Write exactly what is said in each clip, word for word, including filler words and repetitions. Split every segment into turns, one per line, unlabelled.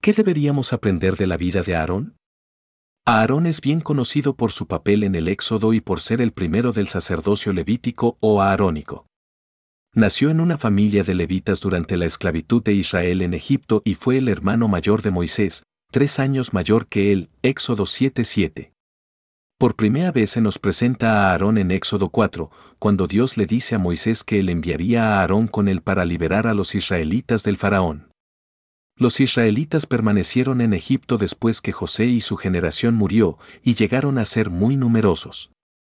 ¿Qué deberíamos aprender de la vida de Aarón? Aarón es bien conocido por su papel en el Éxodo y por ser el primero del sacerdocio levítico o aarónico. Nació en una familia de levitas durante la esclavitud de Israel en Egipto y fue el hermano mayor de Moisés, tres años mayor que él, Éxodo siete siete. Por primera vez se nos presenta a Aarón en Éxodo cuatro, cuando Dios le dice a Moisés que él enviaría a Aarón con él para liberar a los israelitas del faraón. Los israelitas permanecieron en Egipto después que José y su generación murió, y llegaron a ser muy numerosos.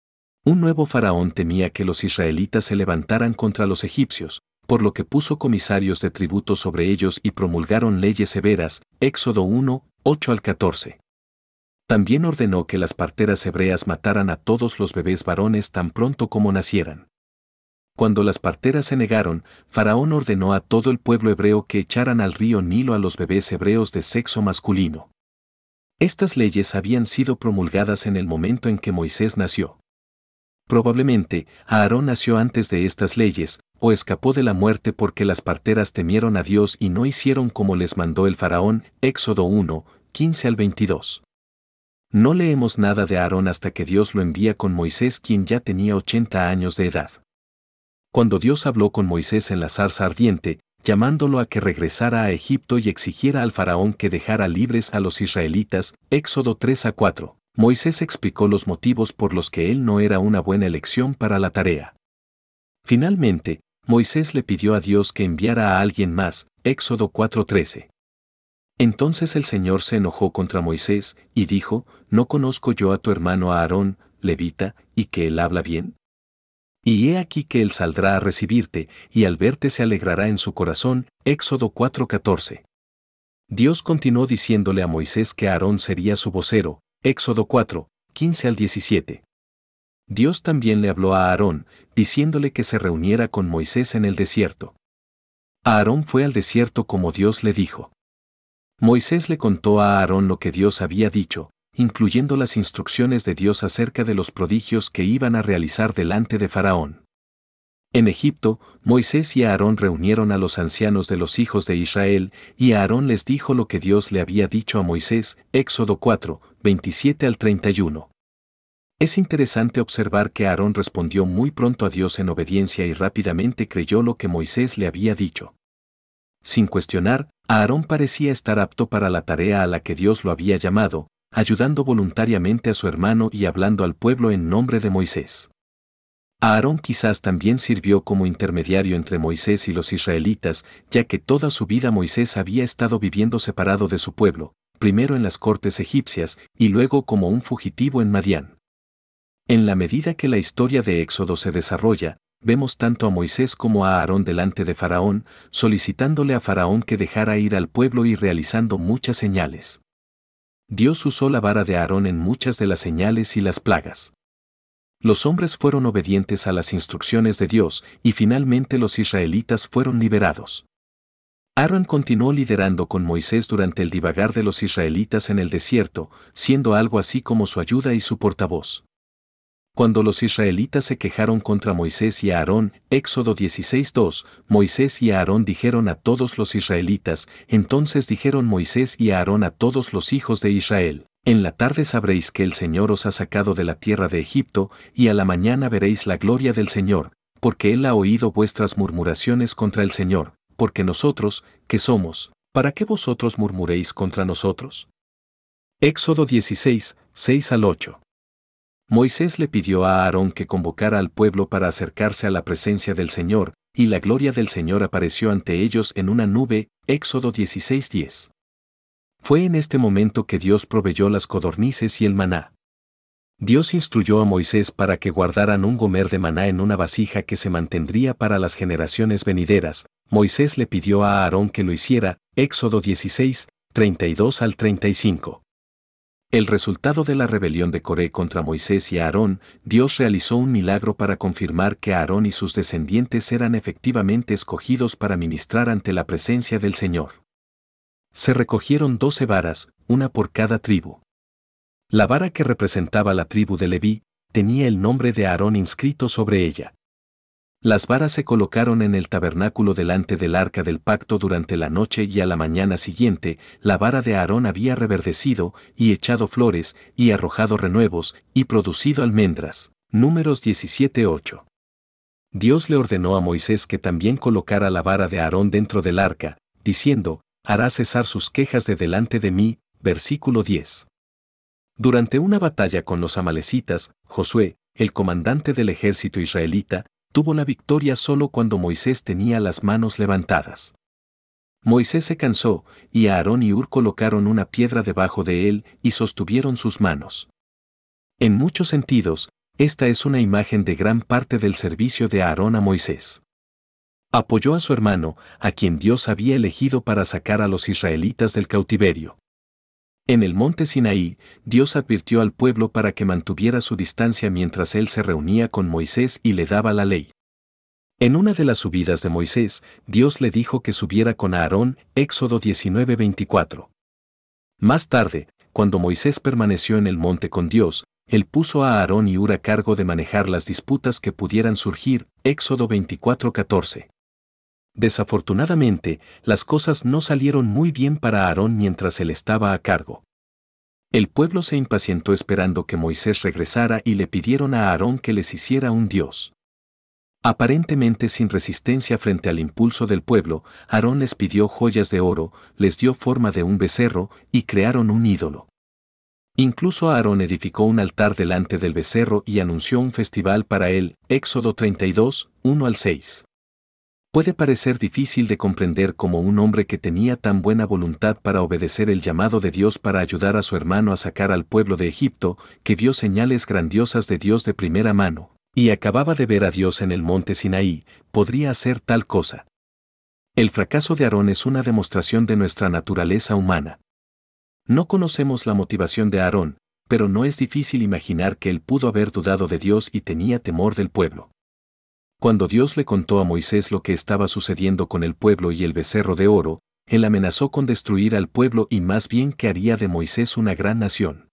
Un nuevo faraón temía que los israelitas se levantaran contra los egipcios, por lo que puso comisarios de tributo sobre ellos y promulgaron leyes severas, Éxodo uno, ocho al catorce. También ordenó que las parteras hebreas mataran a todos los bebés varones tan pronto como nacieran. Cuando las parteras se negaron, Faraón ordenó a todo el pueblo hebreo que echaran al río Nilo a los bebés hebreos de sexo masculino. Estas leyes habían sido promulgadas en el momento en que Moisés nació. Probablemente, Aarón nació antes de estas leyes, o escapó de la muerte porque las parteras temieron a Dios y no hicieron como les mandó el faraón, Éxodo uno, quince al veintidós. No leemos nada de Aarón hasta que Dios lo envía con Moisés, quien ya tenía ochenta años de edad. Cuando Dios habló con Moisés en la zarza ardiente, llamándolo a que regresara a Egipto y exigiera al faraón que dejara libres a los israelitas, Éxodo tres a cuatro, Moisés explicó los motivos por los que él no era una buena elección para la tarea. Finalmente, Moisés le pidió a Dios que enviara a alguien más, Éxodo cuatro trece. Entonces el Señor se enojó contra Moisés, y dijo, ¿no conozco yo a tu hermano Aarón, levita, y que él habla bien? Y he aquí que él saldrá a recibirte, y al verte se alegrará en su corazón, Éxodo cuatro catorce. Dios continuó diciéndole a Moisés que Aarón sería su vocero, Éxodo cuatro, quince al diecisiete. Dios también le habló a Aarón, diciéndole que se reuniera con Moisés en el desierto. Aarón fue al desierto como Dios le dijo. Moisés le contó a Aarón lo que Dios había dicho, incluyendo las instrucciones de Dios acerca de los prodigios que iban a realizar delante de Faraón. En Egipto, Moisés y Aarón reunieron a los ancianos de los hijos de Israel, y Aarón les dijo lo que Dios le había dicho a Moisés, Éxodo cuatro, veintisiete al treinta y uno. Es interesante observar que Aarón respondió muy pronto a Dios en obediencia y rápidamente creyó lo que Moisés le había dicho. Sin cuestionar, Aarón parecía estar apto para la tarea a la que Dios lo había llamado, ayudando voluntariamente a su hermano y hablando al pueblo en nombre de Moisés. Aarón quizás también sirvió como intermediario entre Moisés y los israelitas, ya que toda su vida Moisés había estado viviendo separado de su pueblo, primero en las cortes egipcias y luego como un fugitivo en Madián. En la medida que la historia de Éxodo se desarrolla, vemos tanto a Moisés como a Aarón delante de Faraón, solicitándole a Faraón que dejara ir al pueblo y realizando muchas señales. Dios usó la vara de Aarón en muchas de las señales y las plagas. Los hombres fueron obedientes a las instrucciones de Dios, y finalmente los israelitas fueron liberados. Aarón continuó liderando con Moisés durante el divagar de los israelitas en el desierto, siendo algo así como su ayuda y su portavoz. Cuando los israelitas se quejaron contra Moisés y Aarón, Éxodo dieciséis dos, Moisés y Aarón dijeron a todos los israelitas, entonces dijeron Moisés y Aarón a todos los hijos de Israel, en la tarde sabréis que el Señor os ha sacado de la tierra de Egipto, y a la mañana veréis la gloria del Señor, porque Él ha oído vuestras murmuraciones contra el Señor, porque nosotros, ¿qué somos? ¿Para qué vosotros murmuréis contra nosotros? Éxodo dieciséis, seis al ocho. Moisés le pidió a Aarón que convocara al pueblo para acercarse a la presencia del Señor, y la gloria del Señor apareció ante ellos en una nube, Éxodo dieciséis diez. Fue en este momento que Dios proveyó las codornices y el maná. Dios instruyó a Moisés para que guardaran un gomer de maná en una vasija que se mantendría para las generaciones venideras. Moisés le pidió a Aarón que lo hiciera, Éxodo dieciséis, treinta y dos al treinta y cinco. El resultado de la rebelión de Coré contra Moisés y Aarón, Dios realizó un milagro para confirmar que Aarón y sus descendientes eran efectivamente escogidos para ministrar ante la presencia del Señor. Se recogieron doce varas, una por cada tribu. La vara que representaba la tribu de Leví, tenía el nombre de Aarón inscrito sobre ella. Las varas se colocaron en el tabernáculo delante del arca del pacto durante la noche y a la mañana siguiente, la vara de Aarón había reverdecido, y echado flores, y arrojado renuevos, y producido almendras. Números diecisiete ocho. Dios le ordenó a Moisés que también colocara la vara de Aarón dentro del arca, diciendo, hará cesar sus quejas de delante de mí. Versículo diez. Durante una batalla con los amalecitas, Josué, el comandante del ejército israelita, tuvo la victoria solo cuando Moisés tenía las manos levantadas. Moisés se cansó, y Aarón y Hur colocaron una piedra debajo de él y sostuvieron sus manos. En muchos sentidos, esta es una imagen de gran parte del servicio de Aarón a Moisés. Apoyó a su hermano, a quien Dios había elegido para sacar a los israelitas del cautiverio. En el monte Sinaí, Dios advirtió al pueblo para que mantuviera su distancia mientras él se reunía con Moisés y le daba la ley. En una de las subidas de Moisés, Dios le dijo que subiera con Aarón, Éxodo diecinueve veinticuatro. Más tarde, cuando Moisés permaneció en el monte con Dios, él puso a Aarón y Hur a cargo de manejar las disputas que pudieran surgir, Éxodo veinticuatro catorce. Desafortunadamente, las cosas no salieron muy bien para Aarón mientras él estaba a cargo. El pueblo se impacientó esperando que Moisés regresara y le pidieron a Aarón que les hiciera un dios. Aparentemente sin resistencia frente al impulso del pueblo, Aarón les pidió joyas de oro, les dio forma de un becerro y crearon un ídolo. Incluso Aarón edificó un altar delante del becerro y anunció un festival para él, Éxodo treinta y dos, uno al seis. Puede parecer difícil de comprender cómo un hombre que tenía tan buena voluntad para obedecer el llamado de Dios para ayudar a su hermano a sacar al pueblo de Egipto, que vio señales grandiosas de Dios de primera mano, y acababa de ver a Dios en el monte Sinaí, podría hacer tal cosa. El fracaso de Aarón es una demostración de nuestra naturaleza humana. No conocemos la motivación de Aarón, pero no es difícil imaginar que él pudo haber dudado de Dios y tenía temor del pueblo. Cuando Dios le contó a Moisés lo que estaba sucediendo con el pueblo y el becerro de oro, él amenazó con destruir al pueblo y más bien que haría de Moisés una gran nación.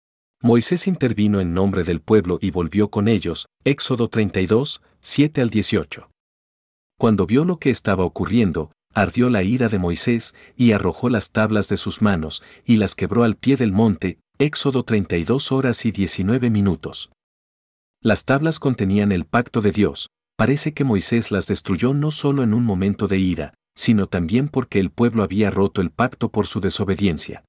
Moisés intervino en nombre del pueblo y volvió con ellos, Éxodo treinta y dos, siete al dieciocho. Cuando vio lo que estaba ocurriendo, ardió la ira de Moisés y arrojó las tablas de sus manos y las quebró al pie del monte, Éxodo treinta y dos horas y diecinueve minutos. Las tablas contenían el pacto de Dios. Parece que Moisés las destruyó no solo en un momento de ira, sino también porque el pueblo había roto el pacto por su desobediencia.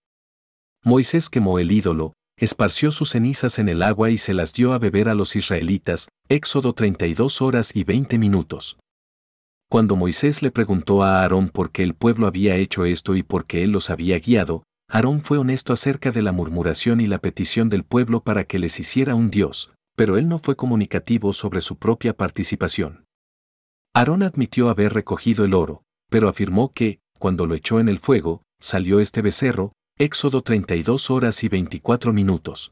Moisés quemó el ídolo, esparció sus cenizas en el agua y se las dio a beber a los israelitas, Éxodo treinta y dos horas y veinte minutos. Cuando Moisés le preguntó a Aarón por qué el pueblo había hecho esto y por qué él los había guiado, Aarón fue honesto acerca de la murmuración y la petición del pueblo para que les hiciera un dios, pero él no fue comunicativo sobre su propia participación. Aarón admitió haber recogido el oro, pero afirmó que, cuando lo echó en el fuego, salió este becerro, Éxodo treinta y dos horas y veinticuatro minutos.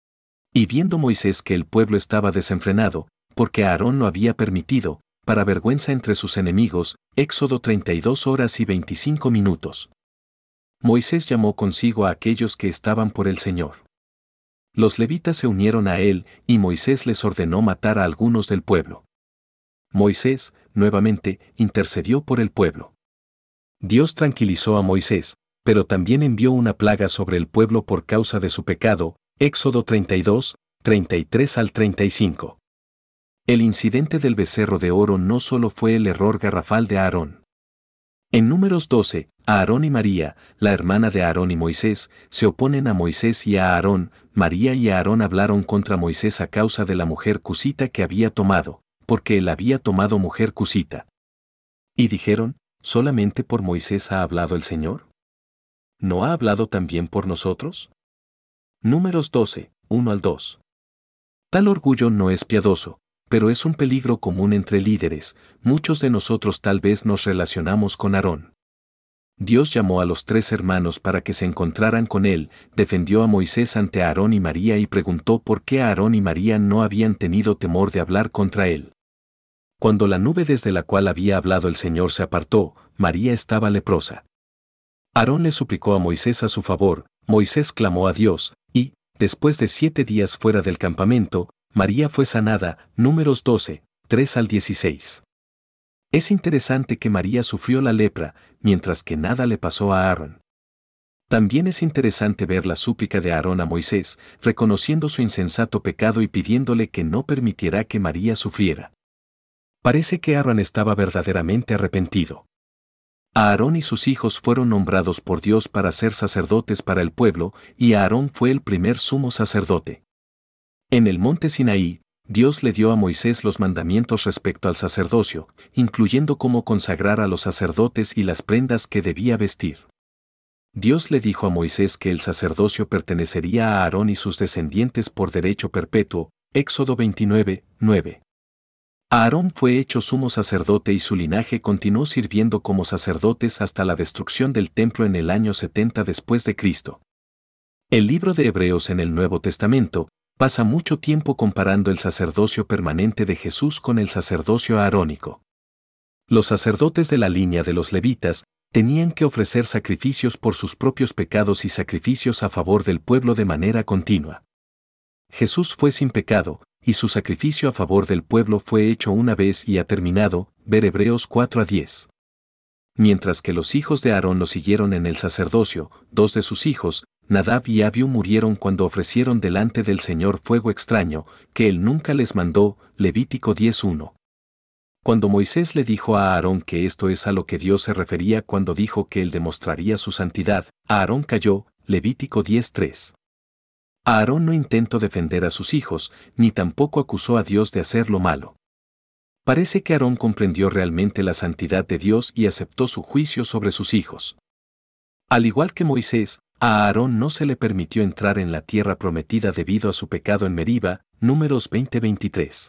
Y viendo Moisés que el pueblo estaba desenfrenado, porque Aarón lo había permitido, para vergüenza entre sus enemigos, Éxodo treinta y dos horas y veinticinco minutos. Moisés llamó consigo a aquellos que estaban por el Señor. Los levitas se unieron a él, y Moisés les ordenó matar a algunos del pueblo. Moisés, nuevamente, intercedió por el pueblo. Dios tranquilizó a Moisés, pero también envió una plaga sobre el pueblo por causa de su pecado, Éxodo treinta y dos, treinta y tres al treinta y cinco. El incidente del becerro de oro no solo fue el error garrafal de Aarón. En Números doce, Aarón y María, la hermana de Aarón y Moisés, se oponen a Moisés y a Aarón. María y Aarón hablaron contra Moisés a causa de la mujer cusita que había tomado, porque él había tomado mujer cusita. Y dijeron, ¿solamente por Moisés ha hablado el Señor? ¿No ha hablado también por nosotros? Números doce, uno al dos. Tal orgullo no es piadoso, pero es un peligro común entre líderes. Muchos de nosotros tal vez nos relacionamos con Aarón. Dios llamó a los tres hermanos para que se encontraran con él, defendió a Moisés ante Aarón y María y preguntó por qué Aarón y María no habían tenido temor de hablar contra él. Cuando la nube desde la cual había hablado el Señor se apartó, María estaba leprosa. Aarón le suplicó a Moisés a su favor, Moisés clamó a Dios, y, después de siete días fuera del campamento, María fue sanada. Números doce, tres al dieciséis. Es interesante que María sufrió la lepra, mientras que nada le pasó a Aarón. También es interesante ver la súplica de Aarón a Moisés, reconociendo su insensato pecado y pidiéndole que no permitiera que María sufriera. Parece que Aarón estaba verdaderamente arrepentido. Aarón y sus hijos fueron nombrados por Dios para ser sacerdotes para el pueblo, y Aarón fue el primer sumo sacerdote. En el monte Sinaí, Dios le dio a Moisés los mandamientos respecto al sacerdocio, incluyendo cómo consagrar a los sacerdotes y las prendas que debía vestir. Dios le dijo a Moisés que el sacerdocio pertenecería a Aarón y sus descendientes por derecho perpetuo, Éxodo veintinueve, nueve. Aarón fue hecho sumo sacerdote y su linaje continuó sirviendo como sacerdotes hasta la destrucción del templo en el año setenta después de Cristo. El libro de Hebreos en el Nuevo Testamento pasa mucho tiempo comparando el sacerdocio permanente de Jesús con el sacerdocio aarónico. Los sacerdotes de la línea de los levitas tenían que ofrecer sacrificios por sus propios pecados y sacrificios a favor del pueblo de manera continua. Jesús fue sin pecado, y su sacrificio a favor del pueblo fue hecho una vez y ha terminado, ver Hebreos cuatro a diez. Mientras que los hijos de Aarón lo siguieron en el sacerdocio, dos de sus hijos, Nadab y Abiú, murieron cuando ofrecieron delante del Señor fuego extraño, que él nunca les mandó, Levítico diez uno. Cuando Moisés le dijo a Aarón que esto es a lo que Dios se refería cuando dijo que él demostraría su santidad, Aarón cayó, Levítico diez tres. Aarón no intentó defender a sus hijos, ni tampoco acusó a Dios de hacer lo malo. Parece que Aarón comprendió realmente la santidad de Dios y aceptó su juicio sobre sus hijos. Al igual que Moisés, a Aarón no se le permitió entrar en la tierra prometida debido a su pecado en Meriba, Números veinte veintitrés.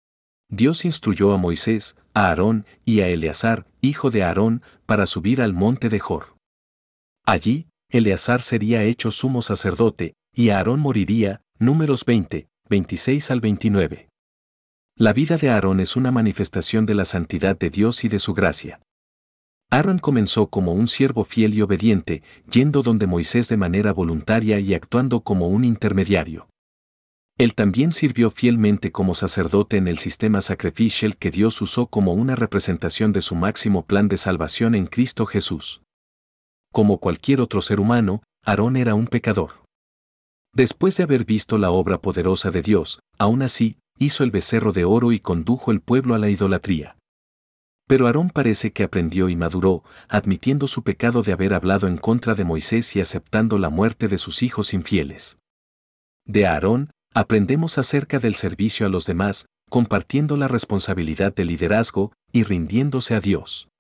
Dios instruyó a Moisés, a Aarón y a Eleazar, hijo de Aarón, para subir al monte de Jor. Allí, Eleazar sería hecho sumo sacerdote, y Aarón moriría, Números veinte, veintiséis al veintinueve. La vida de Aarón es una manifestación de la santidad de Dios y de su gracia. Aarón comenzó como un siervo fiel y obediente, yendo donde Moisés de manera voluntaria y actuando como un intermediario. Él también sirvió fielmente como sacerdote en el sistema sacrificial que Dios usó como una representación de su máximo plan de salvación en Cristo Jesús. Como cualquier otro ser humano, Aarón era un pecador. Después de haber visto la obra poderosa de Dios, aún así, hizo el becerro de oro y condujo el pueblo a la idolatría. Pero Aarón parece que aprendió y maduró, admitiendo su pecado de haber hablado en contra de Moisés y aceptando la muerte de sus hijos infieles. De Aarón, aprendemos acerca del servicio a los demás, compartiendo la responsabilidad de liderazgo y rindiéndose a Dios.